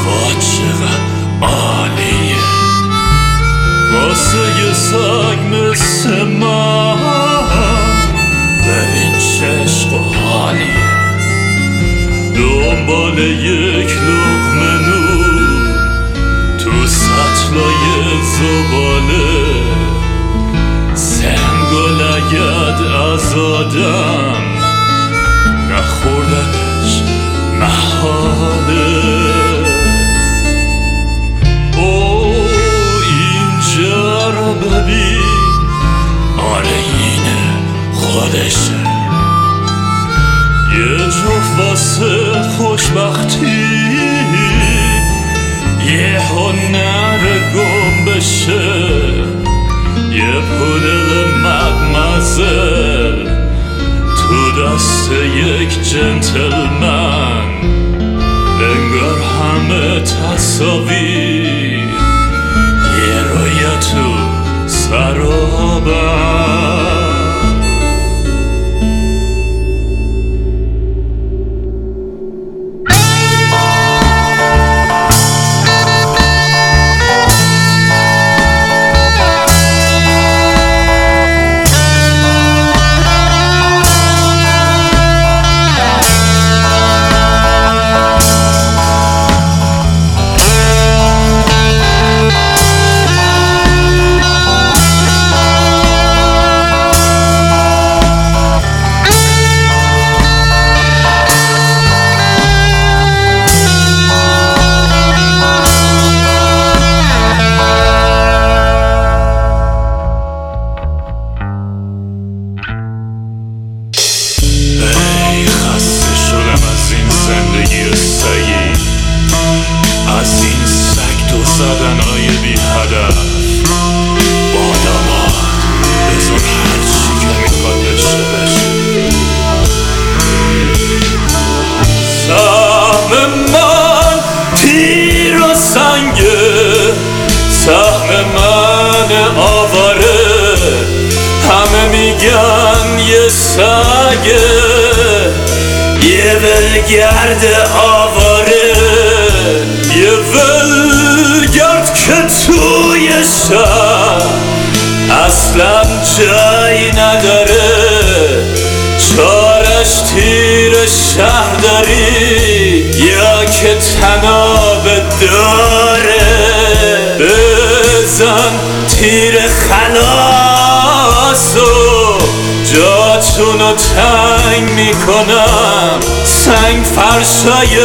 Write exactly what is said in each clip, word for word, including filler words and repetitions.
وا چقدر عالیه واسه یه سگ مثل من ببین چه عشق و حالیه دنبال یک لقمه نون تو سطلای زباله سنگ و لگد از آدم نخوردنش محاله او اینجا رو ببین آره اینه خودشه یه جفت واسه خوشبختی یه هنر گم بشه یه پودل مدمزل تو دست یک جنتلمن انگار همه تصاویر یه رویا تو سرابر از این سگ تو زدنهای بی هدف با داماد بذار هرچی که میخواد بشه بشه سهم من تیر و سنگه سهم من آواره همه میگن یه سگه یه ولگرد آواره یه ولگرد که توی شهر اصلا جایی نداره چارش تیر شهرداری یا که تناب داره بزن تیر خلاصو جاتونو تنگ میکنم سنگ فرشای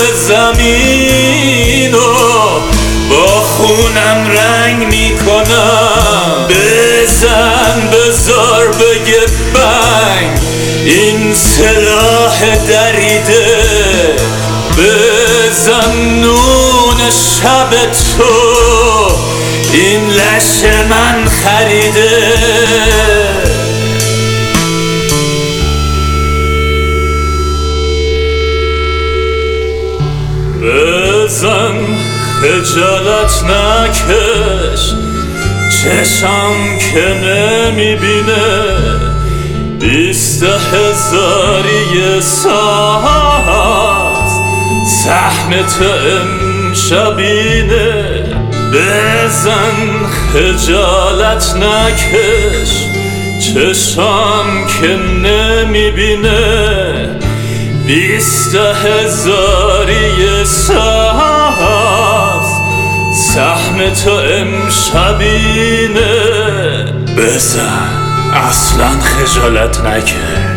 زمینو با خونم رنگ میکنم بزن بزار بگه بنگ این سلاح دریده بزن نون شب تو این لش من خریده بزن خجالت نکش چشم که نمیبینه بیست هزاری ساعت سهم تو امشبینه بزن خجالت نکش چشم که نمیبینه بیست هزاری سبز سهم تو امشبینه بزن اصلا خجالت نکش